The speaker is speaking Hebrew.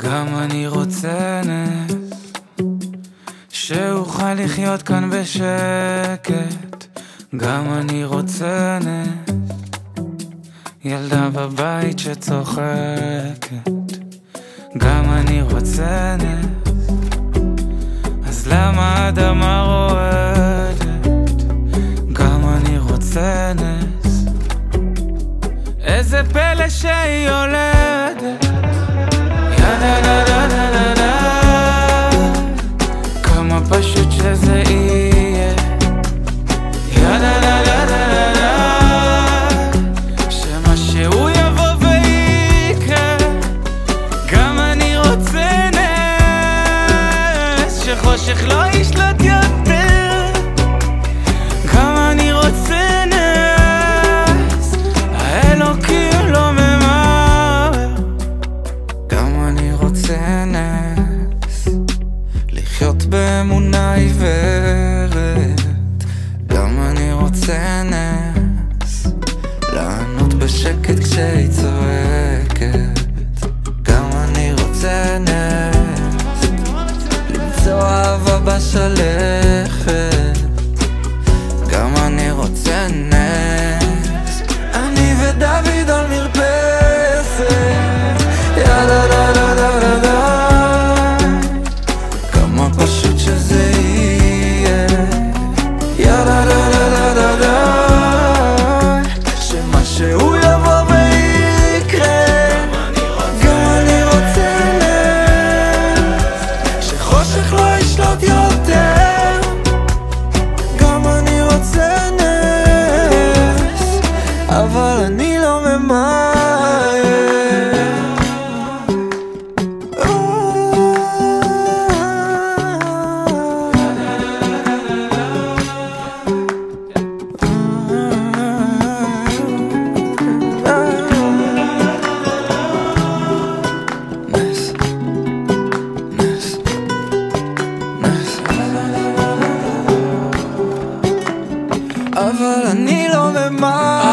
גם אני רוצה נס, שאוכל לחיות כאן בשקט. גם אני רוצה נס, ילדה בבית שצוחקת. גם אני רוצה נס, אז למה האדמה רועדת? גם אני רוצה נס, איזה פלא שהיא יולדת. כמה פשוט שזה יהיה. שמה שהוא יבוא ויקרה. גם אני רוצה נס, שחושך לא ישלוט יותר. גם אני רוצה נס, האלוקים לא ממהר. גם אני רוצה נס, לחיות באמונה עיוורת. גם אני רוצה נס, לענות בשקט כשהיא צועקת. גם אני רוצה נס, למצוא אהבה בשלכת. גם אני רוצה נס, אני ודוד על מרפסת. יאללה לה לה לה לה לה, כמה פשוט שזה יהיה. יאללה לה לה לה לה לה, שמה שהוא יבוא ויקרה. גם אני רוצה נס, שחושך לא ישלוט יותר. גם אני רוצה נס, אבל אני לא ממהר. אבל אני לא ממהר.